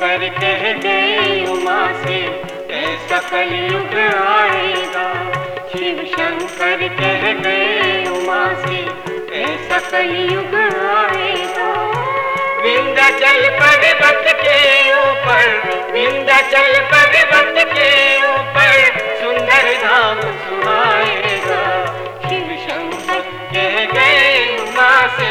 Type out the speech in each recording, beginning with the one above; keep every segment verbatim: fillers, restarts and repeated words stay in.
शंकर कह गए उमा से ऐसा कलयुग आएगा। शिव शंकर कह गए उमा से ऐसा कलयुग आएगा। विंध्याचल पर्वत के ऊपर, विंध्याचल पर्वत के ऊपर सुंदर धाम सुहाएगा। शिव शंकर कह गए उमा से।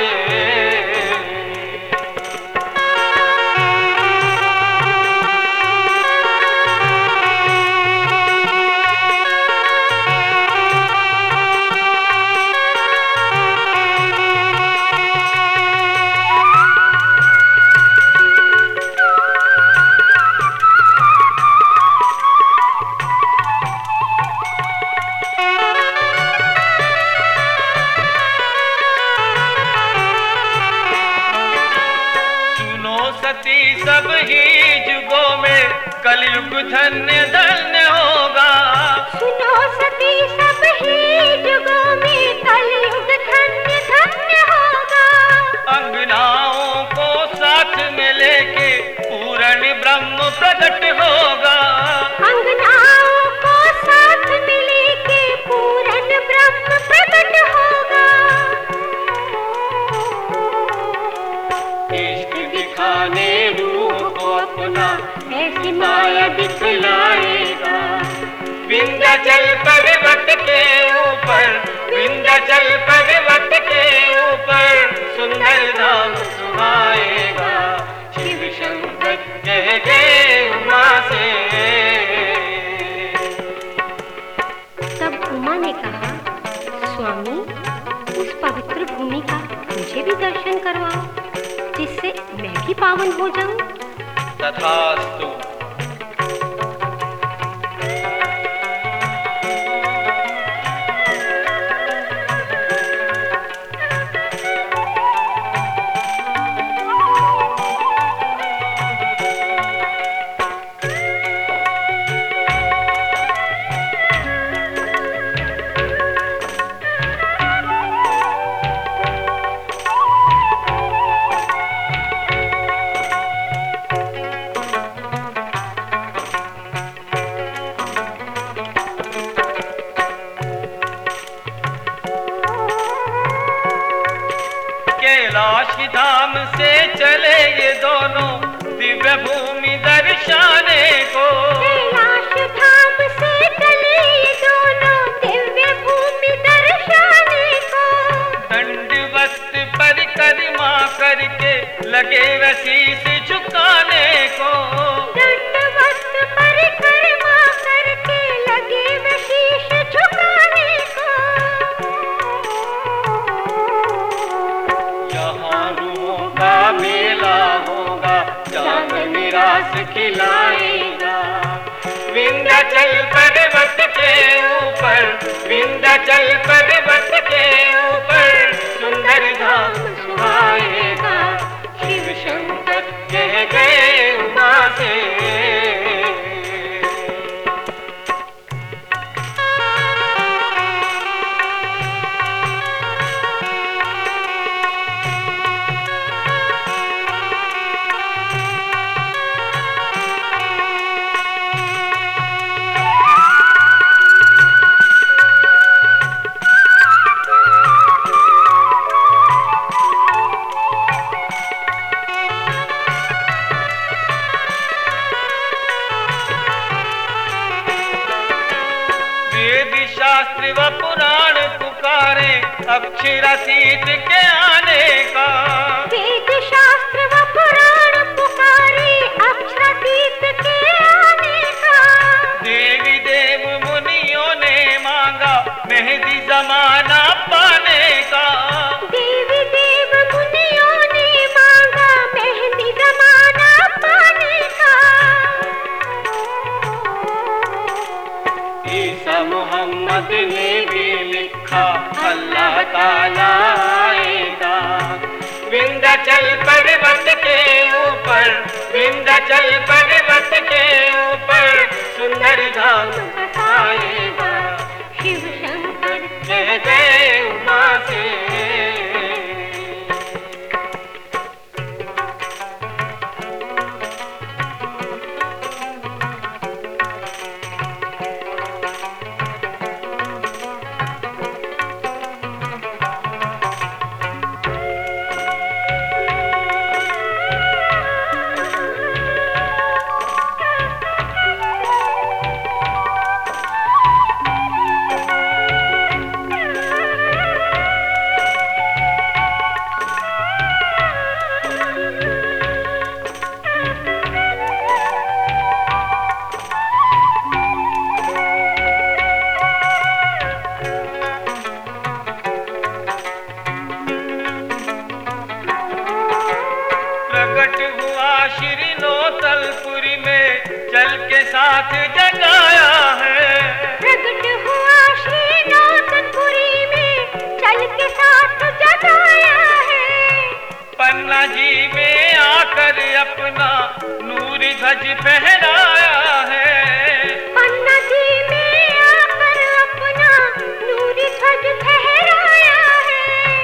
सब ही युगों में कलयुग धन्य धन्य होगा। सुनो सती सब ही युगों में कलयुग धन्य धन्य होगा। अंगनाओं को साथ में लेके पूर्ण ब्रह्म प्रकट होगा। अंगनाओं को साथ में लेके पूर्ण ब्रह्म प्रकट होगा। इश्क दिखाने अपना ऐसी माया दिखलाएगा। विंध्याचल पर्वत के ऊपर, विंध्याचल पर्वत के ऊपर सुंदर धाम सुहाएगा। शिव शंकर कह गए उमा से। तब उमा ने कहा, स्वामी उस पवित्र भूमि का मुझे भी दर्शन करवाओ, जिससे मैं भी पावन हो जाऊं। तथास्तु। कैलाश धाम से चले ये दोनों दिव्य भूमि दर्शाने को। कैलाश धाम से चले ये दोनों दिव्य भूमि दर्शाने को। दंडवत परिक्रमा करके लगे शीश झुकाने को। दंडवत परिक्रमा करके लगे शीश झुकाने को। मेला होगा चांदनी रास खिलाएगा। विंध्याचल पर्वत के ऊपर, विंध्याचल पर्वत के ऊपर सुंदर धाम सुहाएगा। शिव शंकर कह गए उमा से। शास्त्र व पुराण पुकारे अक्षरातीत के आने का। वेद शास्त्र व पुराण पुकारे अक्षरातीत के आने का। देवी देव मुनियों ने मांगा मेहंदी जमाना पाने का। देवी देव मुनियों ने मांगा मेहंदी जमाना पाने का। ईसा मोहम्मद ने भी लिखा अल्लाह ताला आएगा। विंध्याचल श्री नौतलपुरी में चल के साथ जगाया है। प्रकट हुआ श्री नौतनपुरी में चल के साथ जगाया है। पन्ना जी में आकर अपना नूर ध्वज फहराया है। पन्ना जी में आकर अपना नूर ध्वज फहराया है।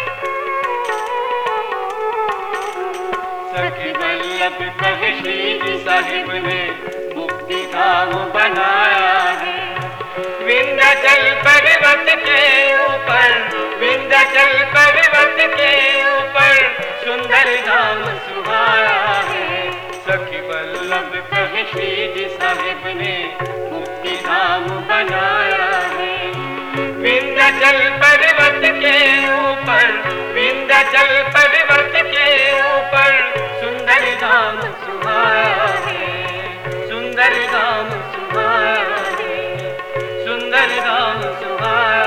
सखी वल्लभ कहे श्री जी साहिब ने मुक्ति धाम बनाया है। विंध्याचल पर्वत के ऊपर, विंध्याचल पर्वत के ऊपर सुंदर धाम सुहाया है। सखी वल्लभ कहे श्री जी साहिब ने मुक्ति धाम बनाया है। विंध्याचल पर्वत के ऊपर, विंध्याचल पर्वत के ऊपर सुंदर धाम सुहाया है। सुंदर धाम सुहाया है। सुंदर धाम सुहाया